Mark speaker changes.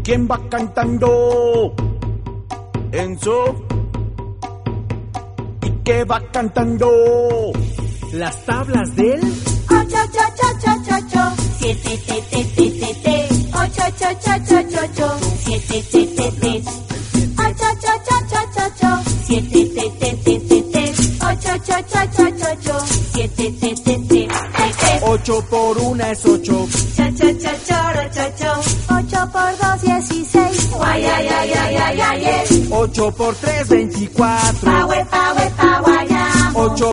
Speaker 1: ¿Quién va cantando? Enzo. ¿Y qué va cantando?
Speaker 2: Las tablas del
Speaker 3: 8, 7, 8, 7, 7,
Speaker 1: 8 por 1 es 8.
Speaker 3: 8 por 2, 16.
Speaker 1: 8 por 3, 24. 8